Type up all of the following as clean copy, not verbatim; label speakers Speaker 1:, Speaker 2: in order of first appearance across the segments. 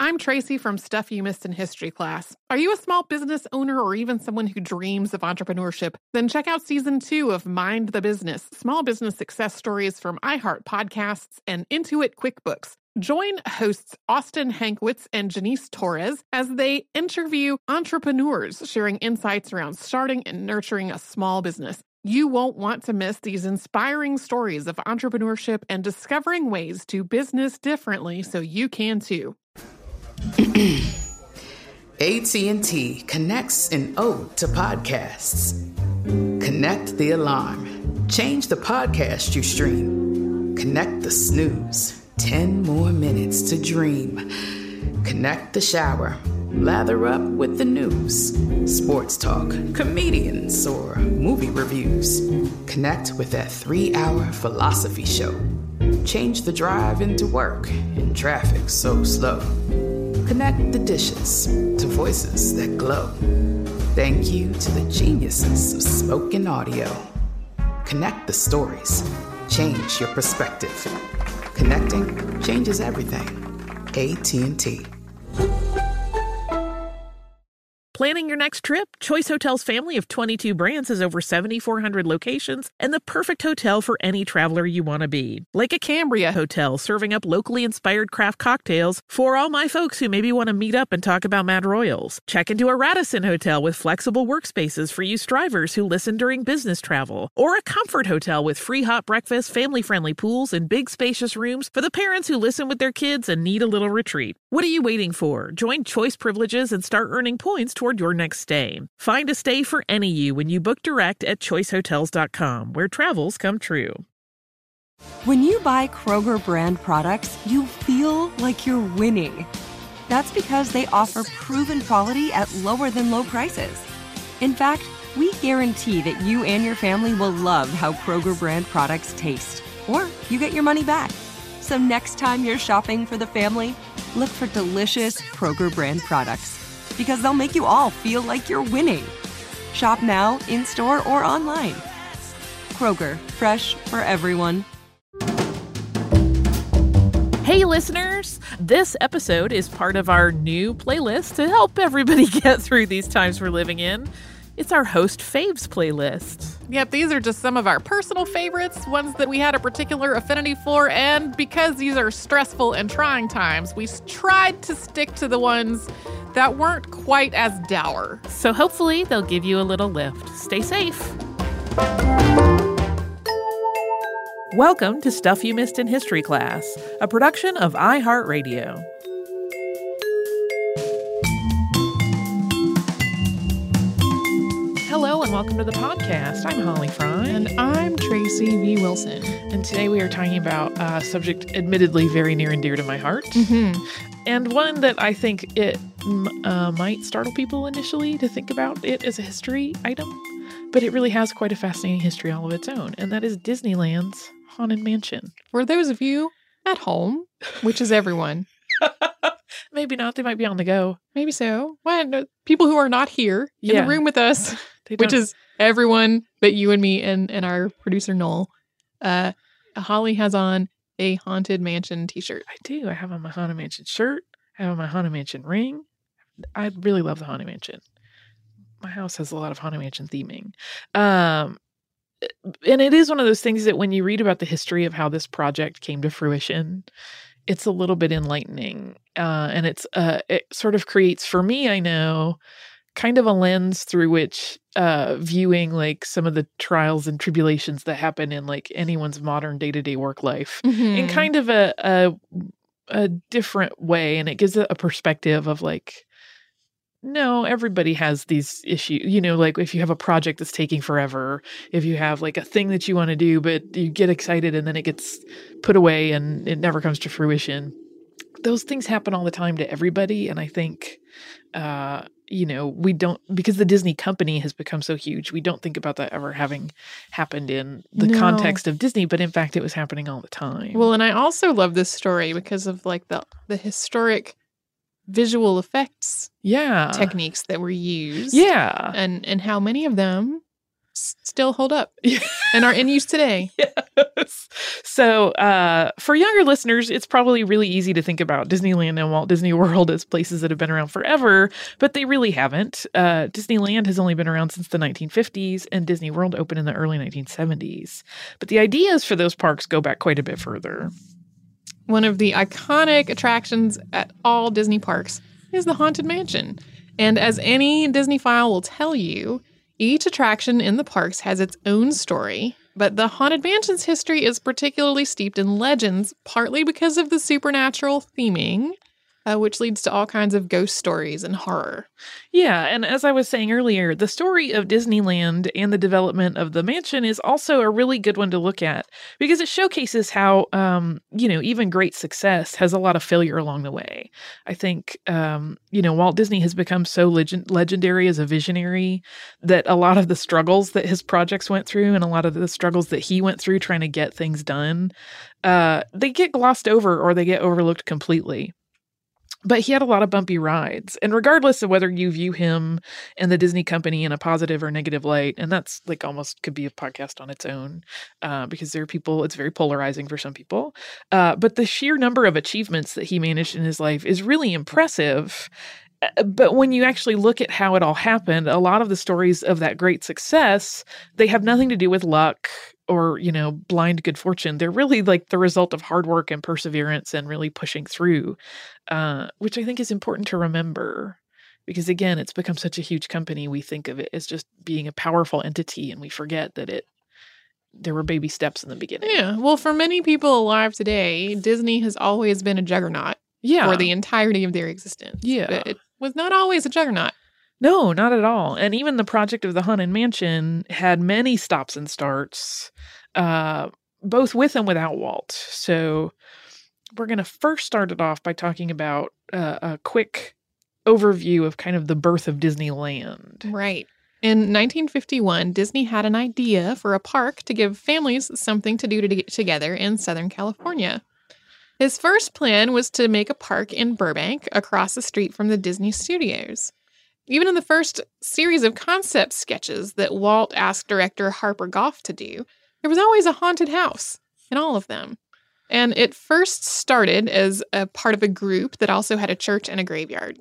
Speaker 1: I'm Tracy from Stuff You Missed in History class. Are you a small business owner or even someone who dreams of entrepreneurship? Then check out Season 2 of Mind the Business, small business success stories from iHeart Podcasts and Intuit QuickBooks. Join hosts Austin Hankwitz and Janice Torres as they interview entrepreneurs sharing insights around starting and nurturing a small business. You won't want to miss these inspiring stories of entrepreneurship and discovering ways to business differently so you can too.
Speaker 2: AT&T connects an ode to podcasts. Connect the alarm. Change the podcast you stream. Connect the snooze. 10 more minutes to dream. Connect the shower. Lather up with the news. Sports talk, comedians, or movie reviews. Connect with that 3-hour philosophy show. Change the drive into work in traffic so slow. Connect the dishes to voices that glow. Thank you to the geniuses of spoken audio. Connect the stories. Change your perspective. Connecting changes everything. AT&T.
Speaker 3: Planning your next trip? Choice Hotels' family of 22 brands has over 7,400 locations and the perfect hotel for any traveler you want to be. Like a Cambria Hotel, serving up locally inspired craft cocktails for all my folks who maybe want to meet up and talk about Mad Royals. Check into a Radisson Hotel with flexible workspaces for you strivers who listen during business travel. Or a Comfort Hotel with free hot breakfast, family-friendly pools, and big spacious rooms for the parents who listen with their kids and need a little retreat. What are you waiting for? Join Choice Privileges and start earning points toward your next stay. Find a stay for any you when you book direct at choicehotels.com, where travels come true.
Speaker 4: When you buy Kroger brand products, you feel like you're winning. That's because they offer proven quality at lower than low prices. In fact, we guarantee that you and your family will love how Kroger brand products taste, or you get your money back. So next time you're shopping for the family, look for delicious Kroger brand products, because they'll make you all feel like you're winning. Shop now, in-store, or online. Kroger, fresh for everyone.
Speaker 3: Hey listeners, this episode is part of our new playlist to help everybody get through these times we're living in. It's our Host Faves playlist.
Speaker 1: Yep, these are just some of our personal favorites, ones that we had a particular affinity for, and because these are stressful and trying times, we tried to stick to the ones that weren't quite as dour.
Speaker 3: So hopefully they'll give you a little lift. Stay safe. Welcome to Stuff You Missed in History Class, a production of iHeartRadio. Hello and welcome to the podcast. I'm Holly Fry.
Speaker 1: And I'm Tracy V. Wilson.
Speaker 3: And today we are talking about a subject admittedly very near and dear to my heart.
Speaker 1: Mm-hmm.
Speaker 3: And one that I think it might startle people initially to think about it as a history item. But it really has quite a fascinating history all of its own. And that is Disneyland's Haunted Mansion.
Speaker 1: For those of you at home, which is everyone.
Speaker 3: Maybe not. They might be on the go.
Speaker 1: Maybe so. Well, no, people who are not here in the room with us, which is everyone but you and me and our producer, Noel. Holly has on a Haunted Mansion t-shirt.
Speaker 3: I do. I have on my Haunted Mansion shirt. I have on my Haunted Mansion ring. I really love the Haunted Mansion. My house has a lot of Haunted Mansion theming. And it is one of those things that when you read about the history of how this project came to fruition, it's a little bit enlightening. And it sort of creates, for me, I know, kind of a lens through which viewing like some of the trials and tribulations that happen in like anyone's modern day-to-day work life in kind of a different way. And it gives it a perspective of like, no, everybody has these issues, you know, like if you have a project that's taking forever, if you have like a thing that you want to do, but you get excited and then it gets put away and it never comes to fruition. Those things happen all the time to everybody. And I think, you know, we don't, because the Disney company has become so huge, we don't think about that ever having happened in the context of Disney, but in fact, it was happening all the time.
Speaker 1: Well, and I also love this story because of like the historic visual effects techniques that were used.
Speaker 3: Yeah.
Speaker 1: And how many of them still hold up and are in use today.
Speaker 3: Yes. So for younger listeners, it's probably really easy to think about Disneyland and Walt Disney World as places that have been around forever, but they really haven't. Disneyland has only been around since the 1950s, and Disney World opened in the early 1970s. But the ideas for those parks go back quite a bit further.
Speaker 1: One of the iconic attractions at all Disney parks is the Haunted Mansion. And as any Disney-phile will tell you, each attraction in the parks has its own story, but the Haunted Mansion's history is particularly steeped in legends, partly because of the supernatural theming, which leads to all kinds of ghost stories and horror.
Speaker 3: Yeah, and as I was saying earlier, the story of Disneyland and the development of the mansion is also a really good one to look at because it showcases how, even great success has a lot of failure along the way. I think, Walt Disney has become so legendary as a visionary that a lot of the struggles that his projects went through and a lot of the struggles that he went through trying to get things done, they get glossed over or they get overlooked completely. But he had a lot of bumpy rides. And regardless of whether you view him and the Disney company in a positive or negative light, and that's like almost could be a podcast on its own, because there are people, it's very polarizing for some people. But the sheer number of achievements that he managed in his life is really impressive. But when you actually look at how it all happened, a lot of the stories of that great success, they have nothing to do with luck or, blind good fortune. They're really like the result of hard work and perseverance and really pushing through, which I think is important to remember because, again, it's become such a huge company. We think of it as just being a powerful entity and we forget that there were baby steps in the beginning.
Speaker 1: Yeah. Well, for many people alive today, Disney has always been a juggernaut for the entirety of their existence.
Speaker 3: Yeah.
Speaker 1: But it was not always a juggernaut.
Speaker 3: No, not at all. And even the project of the Haunted Mansion had many stops and starts, both with and without Walt. So we're going to first start it off by talking about a quick overview of kind of the birth of Disneyland.
Speaker 1: Right. In 1951, Disney had an idea for a park to give families something to do together in Southern California. His first plan was to make a park in Burbank across the street from the Disney Studios. Even in the first series of concept sketches that Walt asked director Harper Goff to do, there was always a haunted house in all of them. And it first started as a part of a group that also had a church and a graveyard.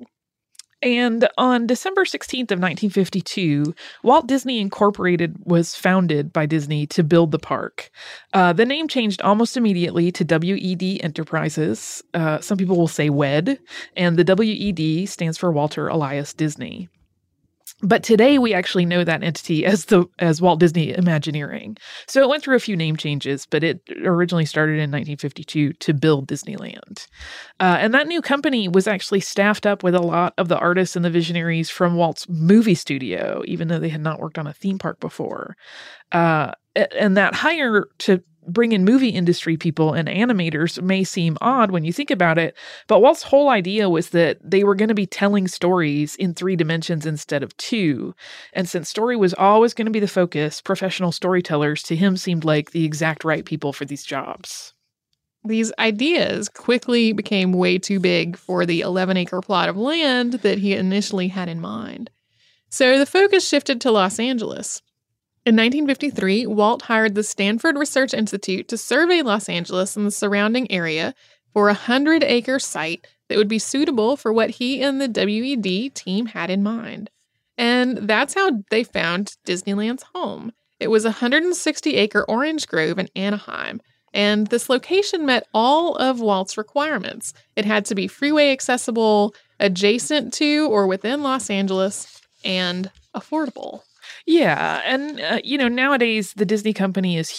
Speaker 3: And on December 16th of 1952, Walt Disney Incorporated was founded by Disney to build the park. The name changed almost immediately to WED Enterprises. Some people will say WED, and the WED stands for Walter Elias Disney. But today we actually know that entity as Walt Disney Imagineering. So it went through a few name changes, but it originally started in 1952 to build Disneyland. And that new company was actually staffed up with a lot of the artists and the visionaries from Walt's movie studio, even though they had not worked on a theme park before. And that hire to bring in movie industry people and animators may seem odd when you think about it, but Walt's whole idea was that they were going to be telling stories in 3 dimensions instead of 2. And since story was always going to be the focus, professional storytellers to him seemed like the exact right people for these jobs.
Speaker 1: These ideas quickly became way too big for the 11-acre plot of land that he initially had in mind. So the focus shifted to Los Angeles. In 1953, Walt hired the Stanford Research Institute to survey Los Angeles and the surrounding area for a 100-acre site that would be suitable for what he and the WED team had in mind. And that's how they found Disneyland's home. It was a 160-acre orange grove in Anaheim, and this location met all of Walt's requirements. It had to be freeway accessible, adjacent to or within Los Angeles, and affordable.
Speaker 3: Yeah. And, nowadays the Disney company is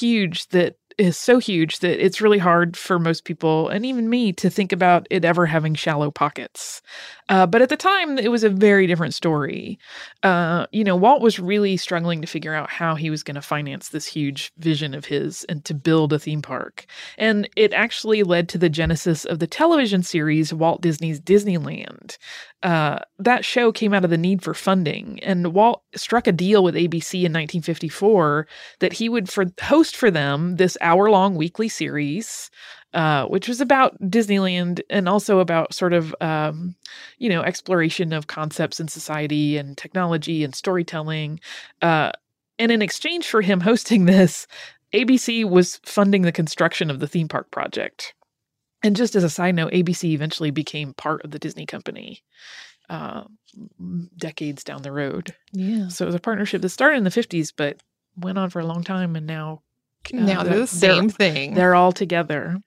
Speaker 3: so huge that it's really hard for most people, and even me, to think about it ever having shallow pockets. But at the time, it was a very different story. Walt was really struggling to figure out how he was going to finance this huge vision of his and to build a theme park. And it actually led to the genesis of the television series Walt Disney's Disneyland. That show came out of the need for funding, and Walt struck a deal with ABC in 1954 that he would host for them this hour-long weekly series, which was about Disneyland and also about sort of, exploration of concepts in society and technology and storytelling. And in exchange for him hosting this, ABC was funding the construction of the theme park project. And just as a side note, ABC eventually became part of the Disney company decades down the road.
Speaker 1: Yeah.
Speaker 3: So it was a partnership that started in the 50s, but went on for a long time. And now
Speaker 1: Now they're the same thing.
Speaker 3: They're all together.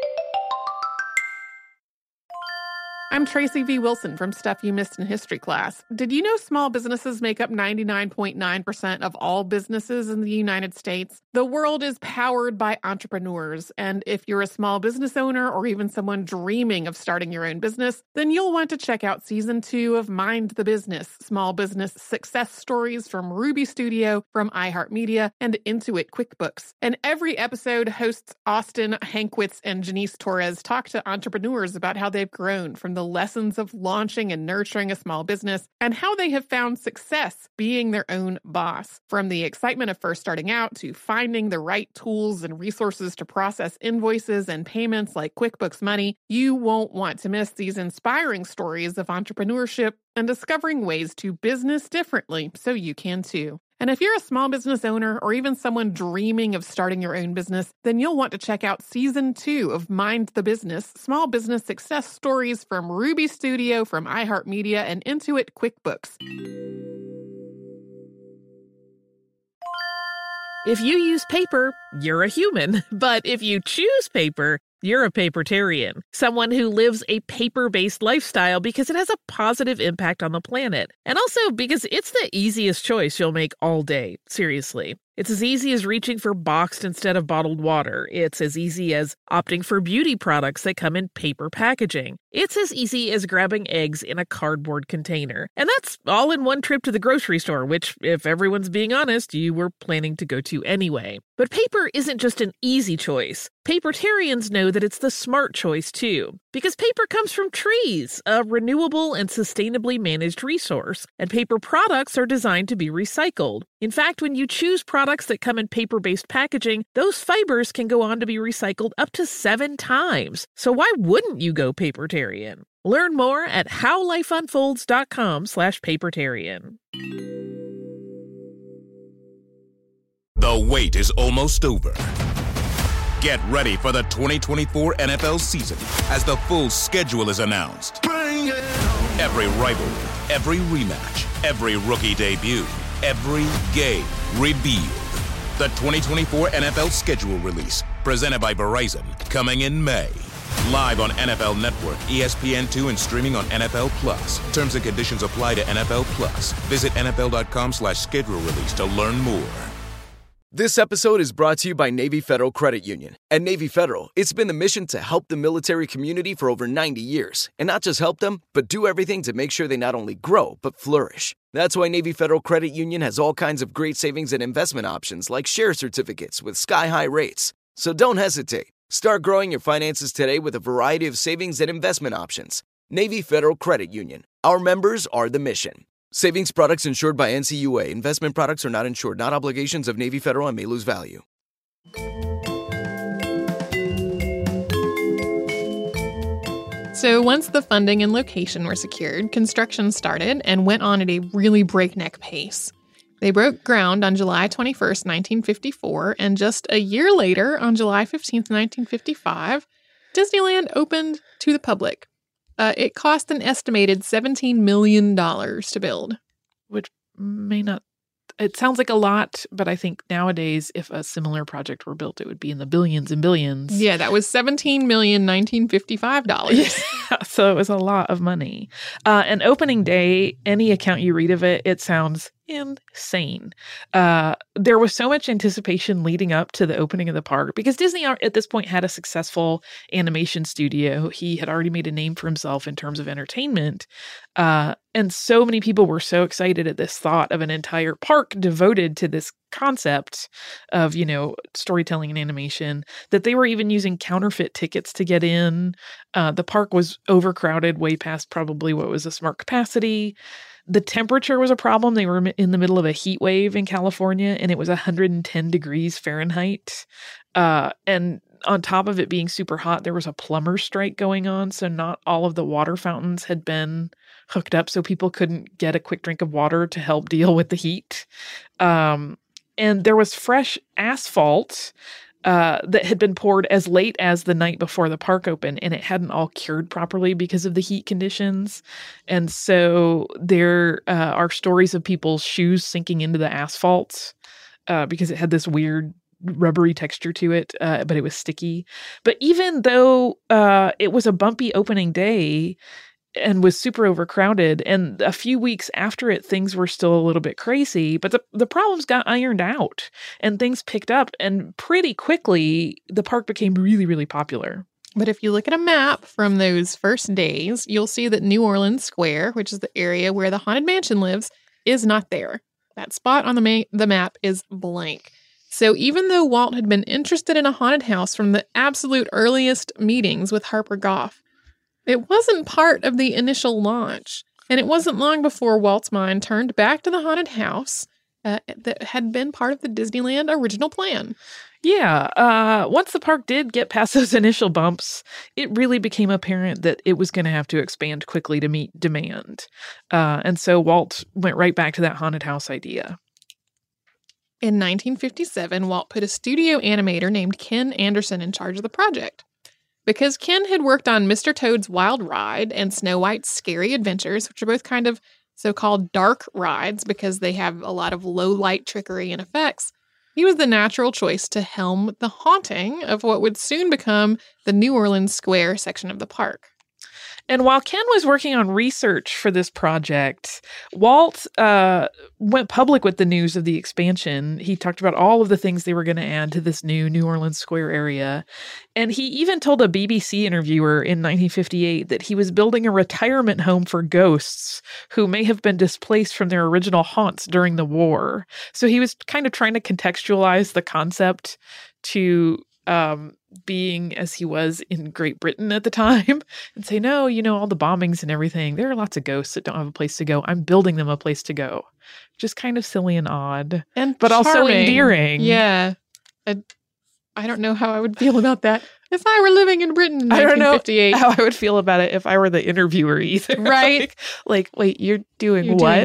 Speaker 1: I'm Tracy V. Wilson from Stuff You Missed in History Class. Did you know small businesses make up 99.9% of all businesses in the United States? The world is powered by entrepreneurs, and if you're a small business owner or even someone dreaming of starting your own business, then you'll want to check out Season 2 of Mind the Business, Small Business Success Stories from Ruby Studio, from iHeartMedia, and Intuit QuickBooks. And every episode, hosts Austin Hankwitz and Janice Torres talk to entrepreneurs about how they've grown from the lessons of launching and nurturing a small business and how they have found success being their own boss. From the excitement of first starting out to finding the right tools and resources to process invoices and payments like QuickBooks Money, you won't want to miss these inspiring stories of entrepreneurship and discovering ways to business differently so you can too. And if you're a small business owner or even someone dreaming of starting your own business, then you'll want to check out Season 2 of Mind the Business, Small Business Success Stories from Ruby Studio, from iHeartMedia, and Intuit QuickBooks.
Speaker 3: If you use paper, you're a human. But if you choose paper, you're a papertarian, someone who lives a paper-based lifestyle because it has a positive impact on the planet. And also because it's the easiest choice you'll make all day. Seriously. It's as easy as reaching for boxed instead of bottled water. It's as easy as opting for beauty products that come in paper packaging. It's as easy as grabbing eggs in a cardboard container. And that's all in one trip to the grocery store, which, if everyone's being honest, you were planning to go to anyway. But paper isn't just an easy choice. Papertarians know that it's the smart choice, too. Because paper comes from trees, a renewable and sustainably managed resource. And paper products are designed to be recycled. In fact, when you choose products that come in paper-based packaging, those fibers can go on to be recycled up to 7 times. So why wouldn't you go papertarian? Learn more at howlifeunfolds.com/papertarian.
Speaker 5: The wait is almost over. Get ready for the 2024 NFL season as the full schedule is announced. Every rivalry, every rematch, every rookie debut, every game revealed. The 2024 NFL schedule release, presented by Verizon, coming in May. Live on NFL Network, ESPN2, and streaming on NFL Plus. Terms and conditions apply to NFL Plus. Visit NFL.com/schedule release to learn more.
Speaker 6: This episode is brought to you by Navy Federal Credit Union. At Navy Federal, it's been the mission to help the military community for over 90 years. And not just help them, but do everything to make sure they not only grow, but flourish. That's why Navy Federal Credit Union has all kinds of great savings and investment options like share certificates with sky-high rates. So don't hesitate. Start growing your finances today with a variety of savings and investment options. Navy Federal Credit Union. Our members are the mission. Savings products insured by NCUA. Investment products are not insured, not obligations of Navy Federal and may lose value.
Speaker 1: So once the funding and location were secured, construction started and went on at a really breakneck pace. They broke ground on July 21st, 1954, and just a year later, on July 15th, 1955, Disneyland opened to the public. It cost an estimated $17 million to build.
Speaker 3: Which may not... It sounds like a lot, but I think nowadays, if a similar project were built, it would be in the billions and billions.
Speaker 1: Yeah, that was $17,1955.
Speaker 3: Yeah, so it was a lot of money. And opening day, any account you read of it, it sounds insane. There was so much anticipation leading up to the opening of the park because Disney at this point had a successful animation studio. He had already made a name for himself in terms of entertainment. And so many people were so excited at this thought of an entire park devoted to this concept of, storytelling and animation that they were even using counterfeit tickets to get in. The park was overcrowded way past probably what was a smart capacity. The temperature was a problem. They were in the middle of a heat wave in California, and it was 110 degrees Fahrenheit. And on top of it being super hot, there was a plumber strike going on. So not all of the water fountains had been hooked up, so people couldn't get a quick drink of water to help deal with the heat. and there was fresh asphalt that had been poured as late as the night before the park opened, and it hadn't all cured properly because of the heat conditions. And so there are stories of people's shoes sinking into the asphalt because it had this weird rubbery texture to it, but it was sticky. But even though it was a bumpy opening day and was super overcrowded, and a few weeks after it, things were still a little bit crazy, but the problems got ironed out and things picked up, and pretty quickly the park became really, really popular.
Speaker 1: But if you look at a map from those first days, you'll see that New Orleans Square, which is the area where the Haunted Mansion lives, is not there. That spot on the map is blank. So even though Walt had been interested in a haunted house from the absolute earliest meetings with Harper Goff, it wasn't part of the initial launch, and it wasn't long before Walt's mind turned back to the haunted house that had been part of the Disneyland original plan.
Speaker 3: Yeah, once the park did get past those initial bumps, it really became apparent that it was going to have to expand quickly to meet demand. And so Walt went right back to that haunted house idea.
Speaker 1: In 1957, Walt put a studio animator named Ken Anderson in charge of the project. Because Ken had worked on Mr. Toad's Wild Ride and Snow White's Scary Adventures, which are both kind of so-called dark rides because they have a lot of low-light trickery and effects, he was the natural choice to helm the haunting of what would soon become the New Orleans Square section of the park.
Speaker 3: And while Ken was working on research for this project, Walt went public with the news of the expansion. He talked about all of the things they were going to add to this new New Orleans Square area. And he even told a BBC interviewer in 1958 that he was building a retirement home for ghosts who may have been displaced from their original haunts during the war. So he was kind of trying to contextualize the concept to being as he was in Great Britain at the time and say, no, all the bombings and everything, there are lots of ghosts that don't have a place to go. I'm building them a place to go. Just kind of silly and odd, but charming. Also endearing.
Speaker 1: Yeah. I don't know how I would feel about that if I were living in Britain in 1958.
Speaker 3: I don't know how I would feel about it if I were the interviewer either.
Speaker 1: Right.
Speaker 3: like, wait, you're doing what?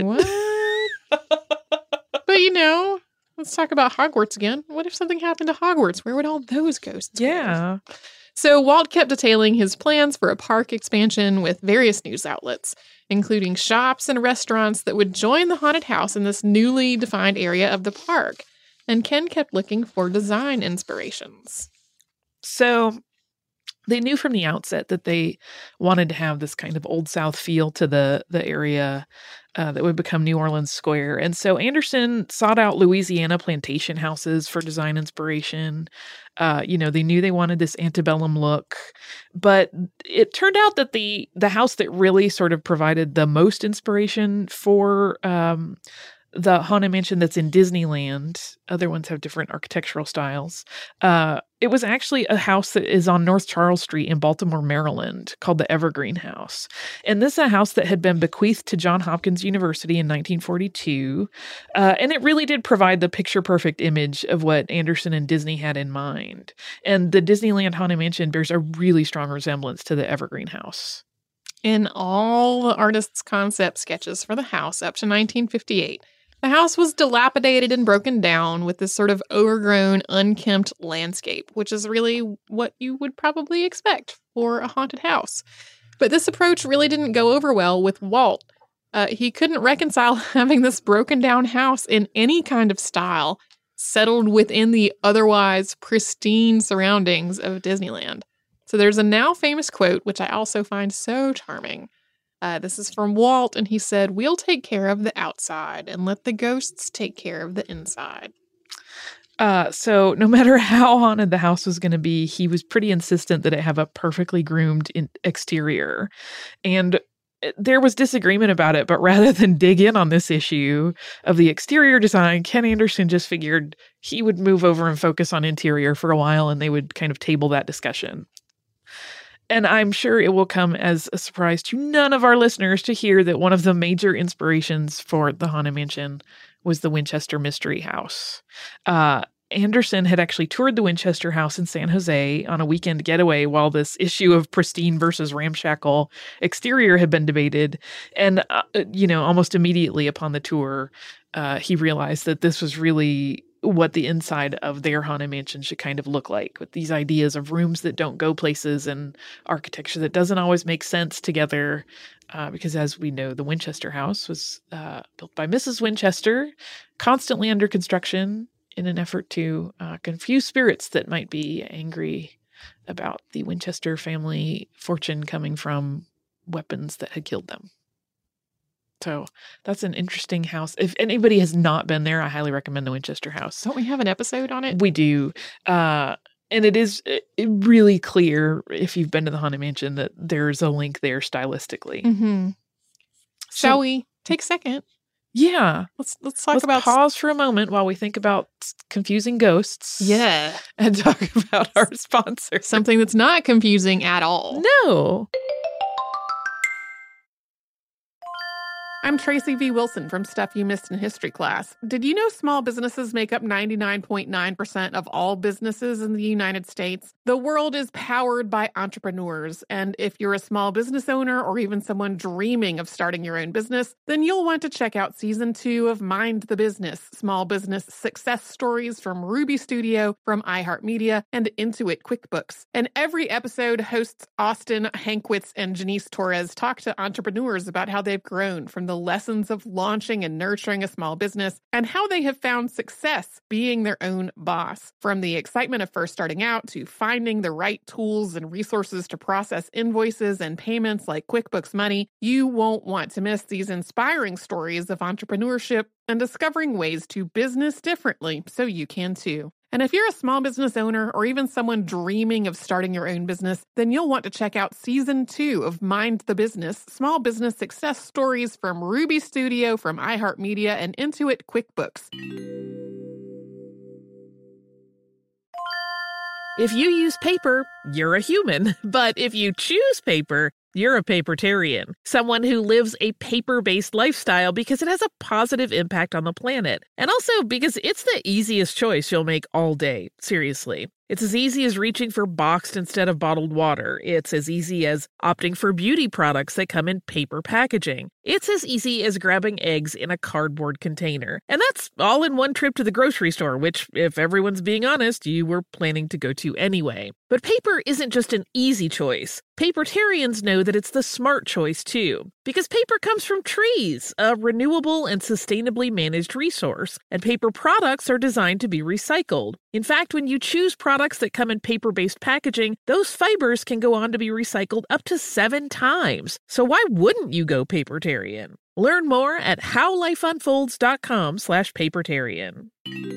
Speaker 1: But let's talk about Hogwarts again. What if something happened to Hogwarts? Where would all those ghosts go? So Walt kept detailing his plans for a park expansion with various news outlets, including shops and restaurants that would join the haunted house in this newly defined area of the park. And Ken kept looking for design inspirations.
Speaker 3: So they knew from the outset that they wanted to have this kind of Old South feel to the area that would become New Orleans Square. And so Anderson sought out Louisiana plantation houses for design inspiration. They knew they wanted this antebellum look. But it turned out that the house that really sort of provided the most inspiration for the Haunted Mansion that's in Disneyland, other ones have different architectural styles. It was actually a house that is on North Charles Street in Baltimore, Maryland, called the Evergreen House. And this is a house that had been bequeathed to Johns Hopkins University in 1942. And it really did provide the picture-perfect image of what Anderson and Disney had in mind. And the Disneyland Haunted Mansion bears a really strong resemblance to the Evergreen House.
Speaker 1: In all the artists' concept sketches for the house up to 1958, the house was dilapidated and broken down with this sort of overgrown, unkempt landscape, which is really what you would probably expect for a haunted house. But this approach really didn't go over well with Walt. He couldn't reconcile having this broken down house in any kind of style settled within the otherwise pristine surroundings of Disneyland. So there's a now famous quote, which I also find so charming. This is from Walt, and he said, "We'll take care of the outside and let the ghosts take care of the inside."
Speaker 3: So no matter how haunted the house was going to be, he was pretty insistent that it have a perfectly groomed exterior. And there was disagreement about it, but rather than dig in on this issue of the exterior design, Ken Anderson just figured he would move over and focus on interior for a while, and they would kind of table that discussion. And I'm sure it will come as a surprise to none of our listeners to hear that one of the major inspirations for the Haunted Mansion was the Winchester Mystery House. Anderson had actually toured the Winchester House in San Jose on a weekend getaway while this issue of pristine versus ramshackle exterior had been debated. And, almost immediately upon the tour, he realized that this was really what the inside of their Haunted Mansion should kind of look like, with these ideas of rooms that don't go places and architecture that doesn't always make sense together. Because as we know, the Winchester house was built by Mrs. Winchester, constantly under construction in an effort to confuse spirits that might be angry about the Winchester family fortune coming from weapons that had killed them. So that's an interesting house. If anybody has not been there, I highly recommend the Winchester house.
Speaker 1: Don't we have an episode on it?
Speaker 3: We do. And it is really clear, if you've been to the Haunted Mansion, that there's a link there stylistically.
Speaker 1: Mm-hmm. Shall we take a second?
Speaker 3: Yeah.
Speaker 1: Let's talk about...
Speaker 3: pause for a moment while we think about confusing ghosts.
Speaker 1: Yeah.
Speaker 3: And talk about our sponsor.
Speaker 1: Something that's not confusing at all.
Speaker 3: No.
Speaker 1: I'm Tracy V. Wilson from Stuff You Missed in History Class. Did you know small businesses make up 99.9% of all businesses in the United States? The world is powered by entrepreneurs, and if you're a small business owner or even someone dreaming of starting your own business, then you'll want to check out Season 2 of Mind the Business, Small Business Success Stories from Ruby Studio, from iHeartMedia, and Intuit QuickBooks. And every episode, hosts Austin Hankwitz and Janice Torres talk to entrepreneurs about how they've grown from the lessons of launching and nurturing a small business and how they have found success being their own boss. From the excitement of first starting out to finding the right tools and resources to process invoices and payments like QuickBooks Money, you won't want to miss these inspiring stories of entrepreneurship and discovering ways to business differently so you can too. And if you're a small business owner or even someone dreaming of starting your own business, then you'll want to check out Season 2 of Mind the Business, Small Business Success Stories from Ruby Studio, from iHeartMedia, and Intuit QuickBooks.
Speaker 3: If you use paper, you're a human. But if you choose paper, you're a papertarian, someone who lives a paper-based lifestyle because it has a positive impact on the planet. And also because it's the easiest choice you'll make all day, seriously. It's as easy as reaching for boxed instead of bottled water. It's as easy as opting for beauty products that come in paper packaging. It's as easy as grabbing eggs in a cardboard container. And that's all in one trip to the grocery store, which, if everyone's being honest, you were planning to go to anyway. But paper isn't just an easy choice. Papertarians know that it's the smart choice, too. Because paper comes from trees, a renewable and sustainably managed resource. And paper products are designed to be recycled. In fact, when you choose products that come in paper-based packaging, those fibers can go on to be recycled up to 7 times. So why wouldn't you go papertarian? Learn more at howlifeunfolds.com/papertarian.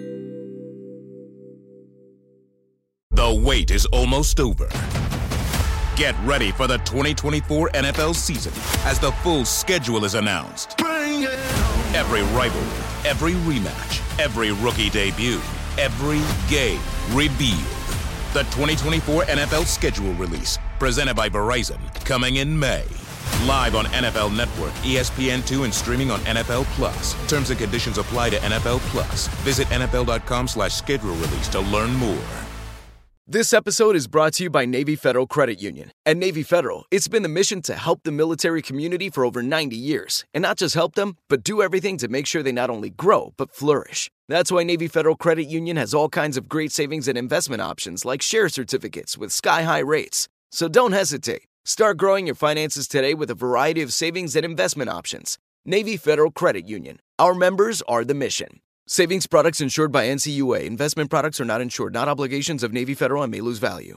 Speaker 5: The wait is almost over. Get ready for the 2024 NFL season as the full schedule is announced. Every rivalry, every rematch, every rookie debut, every game revealed. The 2024 NFL schedule release, presented by Verizon, coming in May. Live on NFL Network, ESPN2, and streaming on NFL Plus. Terms and conditions apply to NFL Plus. Visit NFL.com/schedule release to learn more.
Speaker 6: This episode is brought to you by Navy Federal Credit Union. At Navy Federal, it's been the mission to help the military community for over 90 years. And not just help them, but do everything to make sure they not only grow, but flourish. That's why Navy Federal Credit Union has all kinds of great savings and investment options like share certificates with sky-high rates. So don't hesitate. Start growing your finances today with a variety of savings and investment options. Navy Federal Credit Union. Our members are the mission. Savings products insured by NCUA. Investment products are not insured, not obligations of Navy Federal and may lose value.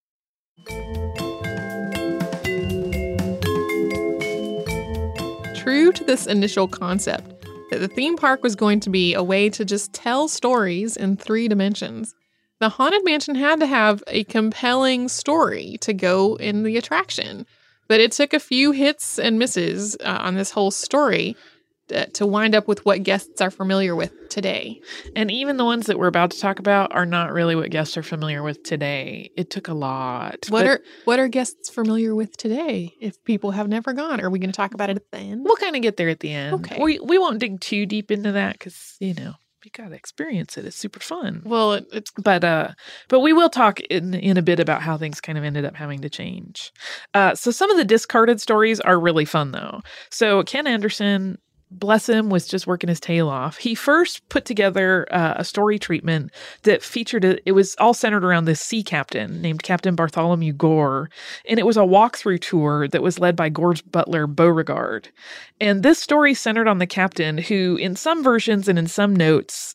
Speaker 1: True to this initial concept, that the theme park was going to be a way to just tell stories in 3 dimensions, the Haunted Mansion had to have a compelling story to go in the attraction. But it took a few hits and misses on this whole story to wind up with what guests are familiar with today.
Speaker 3: And even the ones that we're about to talk about are not really what guests are familiar with today. It took a lot.
Speaker 1: What are guests familiar with today if people have never gone? Are we going to talk about it at the end?
Speaker 3: We'll kind of get there at the end.
Speaker 1: Okay.
Speaker 3: We won't dig too deep into that because, you got to experience it. It's super fun.
Speaker 1: Well,
Speaker 3: but we will talk in a bit about how things kind of ended up having to change. So some of the discarded stories are really fun, though. So Ken Anderson bless him, was just working his tail off. He first put together a story treatment that featured it was all centered around this sea captain named Captain Bartholomew Gore, and it was a walkthrough tour that was led by Gore's butler, Beauregard. And this story centered on the captain, who in some versions and in some notes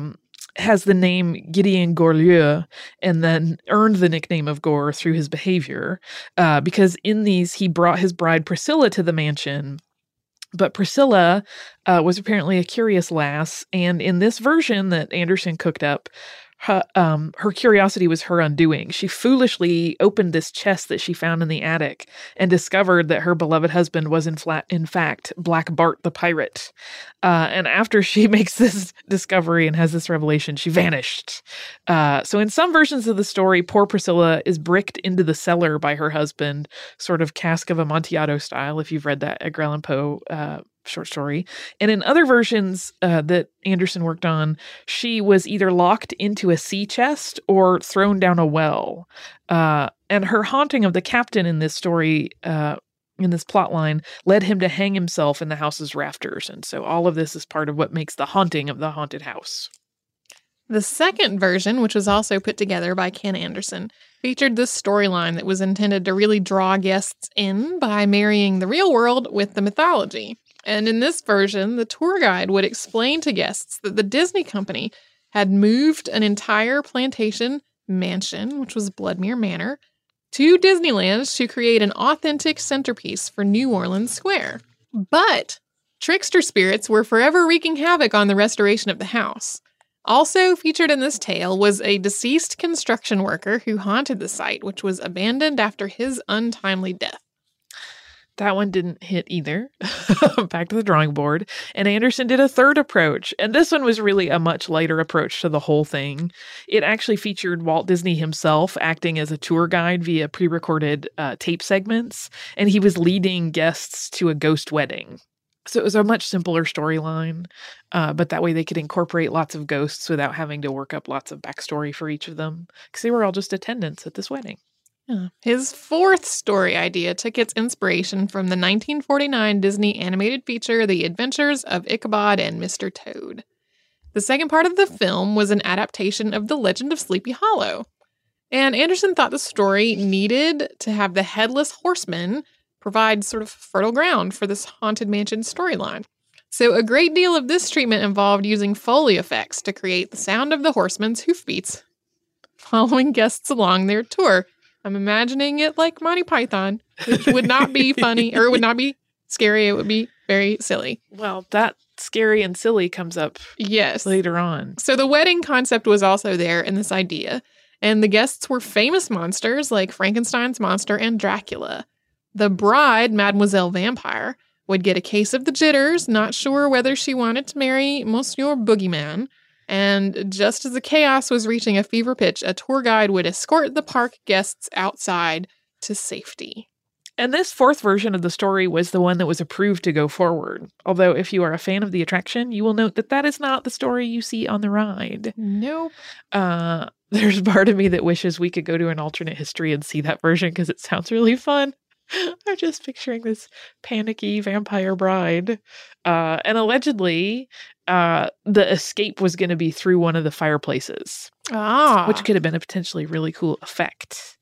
Speaker 3: has the name Gideon Gorlieu, and then earned the nickname of Gore through his behavior, because in these he brought his bride Priscilla to the mansion. But Priscilla was apparently a curious lass, and in this version that Anderson cooked up, her curiosity was her undoing. She foolishly opened this chest that she found in the attic and discovered that her beloved husband was in fact Black Bart the pirate. And after she makes this discovery and has this revelation, she vanished. So in some versions of the story, poor Priscilla is bricked into the cellar by her husband, sort of Cask of Amontillado style, if you've read that Edgar Allan Poe short story. And in other versions that Anderson worked on, she was either locked into a sea chest or thrown down a well. And her haunting of the captain in this story, in this plot line, led him to hang himself in the house's rafters. And so all of this is part of what makes the haunting of the haunted house.
Speaker 1: The second version, which was also put together by Ken Anderson, featured this storyline that was intended to really draw guests in by marrying the real world with the mythology. And in this version, the tour guide would explain to guests that the Disney company had moved an entire plantation mansion, which was Bloodmere Manor, to Disneyland to create an authentic centerpiece for New Orleans Square. But trickster spirits were forever wreaking havoc on the restoration of the house. Also featured in this tale was a deceased construction worker who haunted the site, which was abandoned after his untimely death.
Speaker 3: That one didn't hit either. Back to the drawing board. And Anderson did a third approach. And this one was really a much lighter approach to the whole thing. It actually featured Walt Disney himself acting as a tour guide via pre-recorded tape segments. And he was leading guests to a ghost wedding. So it was a much simpler storyline, but that way they could incorporate lots of ghosts without having to work up lots of backstory for each of them, because they were all just attendants at this wedding.
Speaker 1: His fourth story idea took its inspiration from the 1949 Disney animated feature, The Adventures of Ichabod and Mr. Toad. The second part of the film was an adaptation of The Legend of Sleepy Hollow. And Anderson thought the story needed to have the Headless Horseman provide sort of fertile ground for this Haunted Mansion storyline. So a great deal of this treatment involved using Foley effects to create the sound of the horseman's hoofbeats following guests along their tour. I'm imagining it like Monty Python, which would not be funny, or it would not be scary. It would be very silly.
Speaker 3: Well, that scary and silly comes up later on.
Speaker 1: So the wedding concept was also there in this idea, and the guests were famous monsters like Frankenstein's monster and Dracula. The bride, Mademoiselle Vampire, would get a case of the jitters, not sure whether she wanted to marry Monsieur Boogeyman. And just as the chaos was reaching a fever pitch, a tour guide would escort the park guests outside to safety.
Speaker 3: And this fourth version of the story was the one that was approved to go forward. Although if you are a fan of the attraction, you will note that that is not the story you see on the ride.
Speaker 1: Nope.
Speaker 3: There's part of me that wishes we could go to an alternate history and see that version because it sounds really fun. I'm just picturing this panicky vampire bride. And allegedly, the escape was going to be through one of the fireplaces. Which could have been a potentially really cool effect.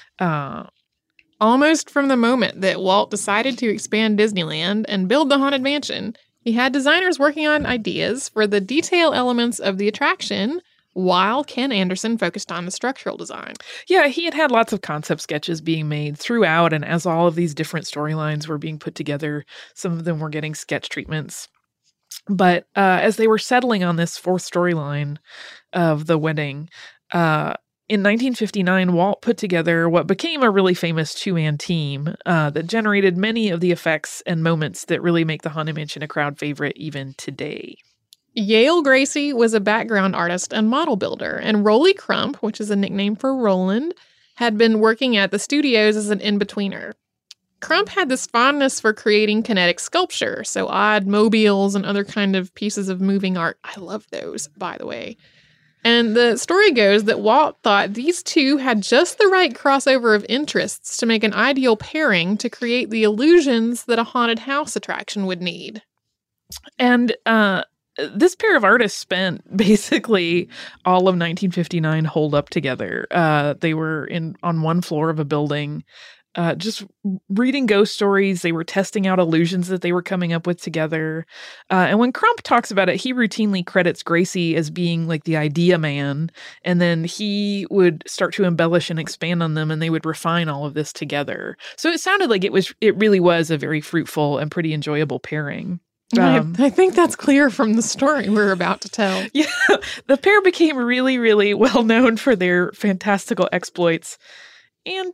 Speaker 1: Almost from the moment that Walt decided to expand Disneyland and build the Haunted Mansion, he had designers working on ideas for the detail elements of the attraction, while Ken Anderson focused on the structural design.
Speaker 3: Yeah, he had lots of concept sketches being made throughout, and as all of these different storylines were being put together, some of them were getting sketch treatments. But as they were settling on this fourth storyline of the wedding, in 1959, Walt put together what became a really famous two-man team that generated many of the effects and moments that really make the Haunted Mansion a crowd favorite even today.
Speaker 1: Yale Gracie was a background artist and model builder, and Rolly Crump, which is a nickname for Roland, had been working at the studios as an in-betweener. Crump had this fondness for creating kinetic sculpture, so odd mobiles and other kind of pieces of moving art. I love those, by the way. And the story goes that Walt thought these two had just the right crossover of interests to make an ideal pairing to create the illusions that a haunted house attraction would need.
Speaker 3: And this pair of artists spent basically all of 1959 holed up together. They were on one floor of a building, just reading ghost stories. They were testing out illusions that they were coming up with together. And when Crump talks about it, he routinely credits Gracie as being like the idea man. And then he would start to embellish and expand on them, and they would refine all of this together. So it sounded like it really was a very fruitful and pretty enjoyable pairing.
Speaker 1: I think that's clear from the story we're about to tell.
Speaker 3: Yeah, the pair became really, really well known for their fantastical exploits and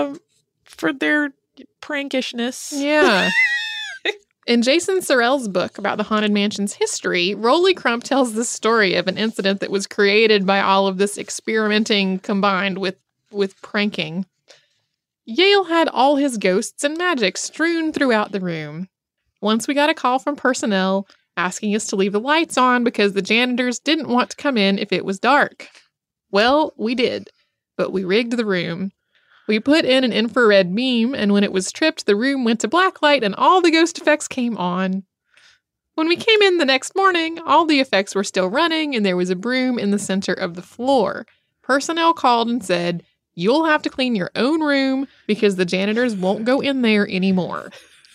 Speaker 3: for their prankishness.
Speaker 1: Yeah. In Jason Sorrell's book about the Haunted Mansion's history, Rolly Crump tells the story of an incident that was created by all of this experimenting combined with pranking. Yale had all his ghosts and magic strewn throughout the room. Once we got a call from personnel asking us to leave the lights on because the janitors didn't want to come in if it was dark. Well, we did, but we rigged the room. We put in an infrared beam, and when it was tripped, the room went to black light and all the ghost effects came on. When we came in the next morning, all the effects were still running and there was a broom in the center of the floor. Personnel called and said, "You'll have to clean your own room because the janitors won't go in there anymore."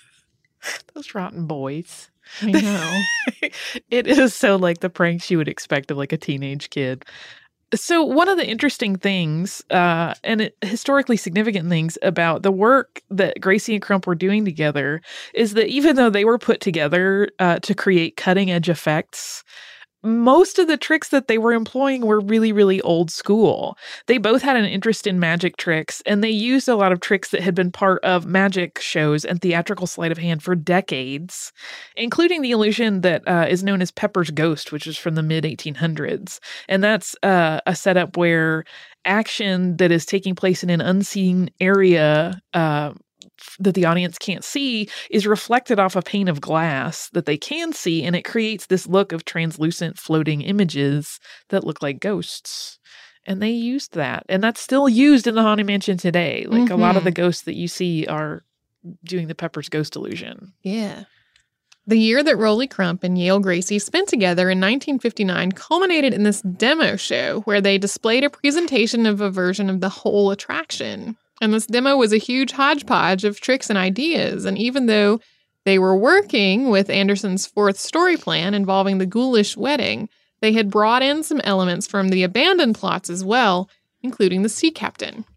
Speaker 3: Those rotten boys.
Speaker 1: I know.
Speaker 3: It is so like the pranks you would expect of like a teenage kid. So one of the interesting things and historically significant things about the work that Gracie and Crump were doing together is that even though they were put together to create cutting edge effects, most of the tricks that they were employing were really, really old school. They both had an interest in magic tricks, and they used a lot of tricks that had been part of magic shows and theatrical sleight of hand for decades, including the illusion that is known as Pepper's Ghost, which is from the mid-1800s. And that's a setup where action that is taking place in an unseen area that the audience can't see is reflected off a pane of glass that they can see, and it creates this look of translucent floating images that look like ghosts. And they used that, and that's still used in the Haunted Mansion today. Like a lot of the ghosts that you see are doing the Pepper's Ghost illusion.
Speaker 1: Yeah. The year that Rolly Crump and Yale Gracie spent together in 1959 culminated in this demo show where they displayed a presentation of a version of the whole attraction. And this demo was a huge hodgepodge of tricks and ideas. And even though they were working with Anderson's fourth story plan involving the ghoulish wedding, they had brought in some elements from the abandoned plots as well, including the sea captain.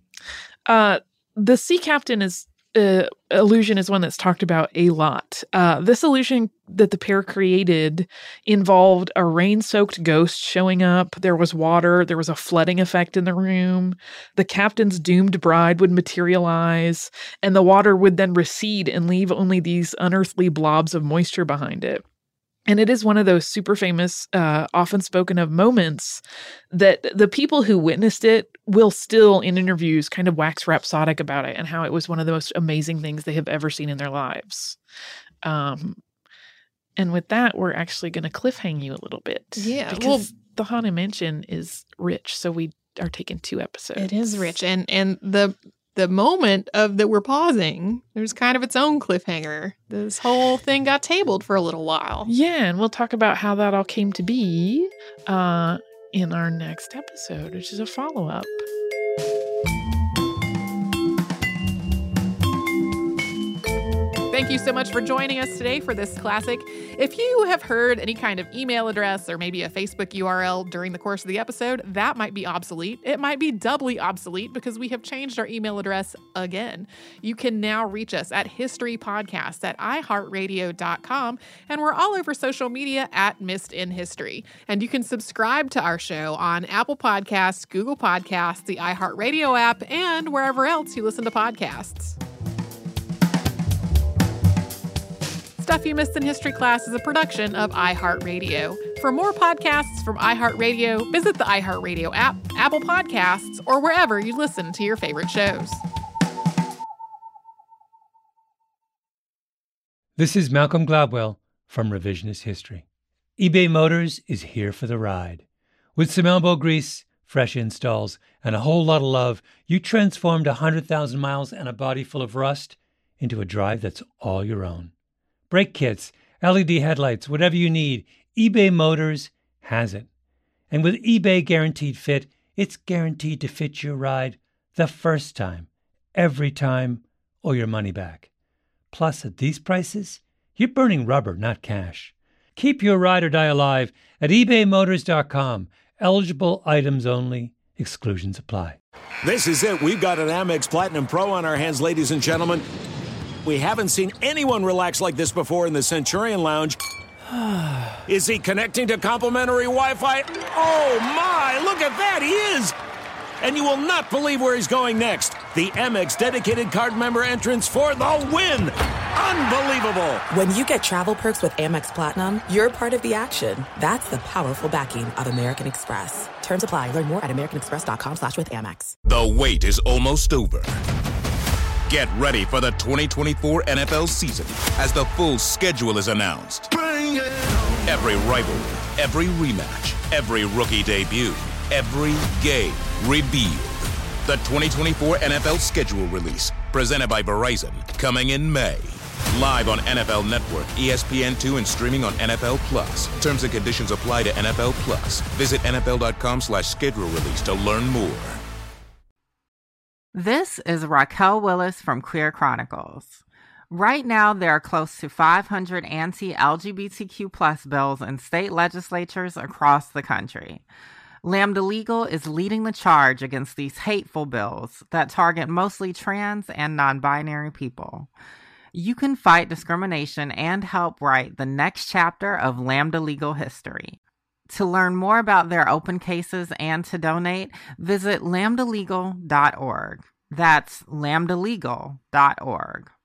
Speaker 3: The sea captain illusion is one that's talked about a lot. This illusion that the pair created involved a rain-soaked ghost showing up. There was water. There was a flooding effect in the room. The captain's doomed bride would materialize, and the water would then recede and leave only these unearthly blobs of moisture behind it. And it is one of those super famous, often spoken of moments that the people who witnessed it will still, in interviews, kind of wax rhapsodic about it and how it was one of the most amazing things they have ever seen in their lives. And with that, we're actually going to cliffhang you a little bit.
Speaker 1: Yeah.
Speaker 3: Because the Haunted Mansion is rich, so we are taking 2 episodes.
Speaker 1: It is rich. And the moment that we're pausing, there's kind of its own cliffhanger. This whole thing got tabled for a little while.
Speaker 3: Yeah, and we'll talk about how that all came to be in our next episode, which is a follow-up.
Speaker 1: Thank you so much for joining us today for this classic. If you have heard any kind of email address or maybe a Facebook URL during the course of the episode, that might be obsolete. It might be doubly obsolete because we have changed our email address again. You can now reach us at historypodcast@iheartradio.com, and we're all over social media at Missed in History. And you can subscribe to our show on Apple Podcasts, Google Podcasts, the iHeartRadio app, and wherever else you listen to podcasts. Stuff You Missed in History Class is a production of iHeartRadio. For more podcasts from iHeartRadio, visit the iHeartRadio app, Apple Podcasts, or wherever you listen to your favorite shows.
Speaker 7: This is Malcolm Gladwell from Revisionist History. eBay Motors is here for the ride. With some elbow grease, fresh installs, and a whole lot of love, you transformed 100,000 miles and a body full of rust into a drive that's all your own. Brake kits, LED headlights, whatever you need, eBay Motors has it. And with eBay Guaranteed Fit, it's guaranteed to fit your ride the first time, every time, or your money back. Plus, at these prices, you're burning rubber, not cash. Keep your ride or die alive at ebaymotors.com. Eligible items only. Exclusions apply.
Speaker 8: This is it. We've got an Amex Platinum Pro on our hands, ladies and gentlemen. We haven't seen anyone relax like this before in the Centurion Lounge. Is he connecting to complimentary Wi-Fi? Oh, my! Look at that! He is! And you will not believe where he's going next. The Amex dedicated card member entrance for the win! Unbelievable!
Speaker 9: When you get travel perks with Amex Platinum, you're part of the action. That's the powerful backing of American Express. Terms apply. Learn more at americanexpress.com/withAmex.
Speaker 5: The wait is almost over. Get ready for the 2024 NFL season as the full schedule is announced. Every rivalry, every rematch, every rookie debut, every game revealed. The 2024 NFL schedule release, presented by Verizon, coming in May. Live on NFL Network, ESPN2, and streaming on NFL Plus. Terms and conditions apply to NFL Plus. Visit NFL.com/schedule release to learn more.
Speaker 10: This is Raquel Willis from Queer Chronicles. Right now, there are close to 500 anti-LGBTQ+ bills in state legislatures across the country. Lambda Legal is leading the charge against these hateful bills that target mostly trans and non-binary people. You can fight discrimination and help write the next chapter of Lambda Legal history. To learn more about their open cases and to donate, visit lambdalegal.org. That's lambdalegal.org.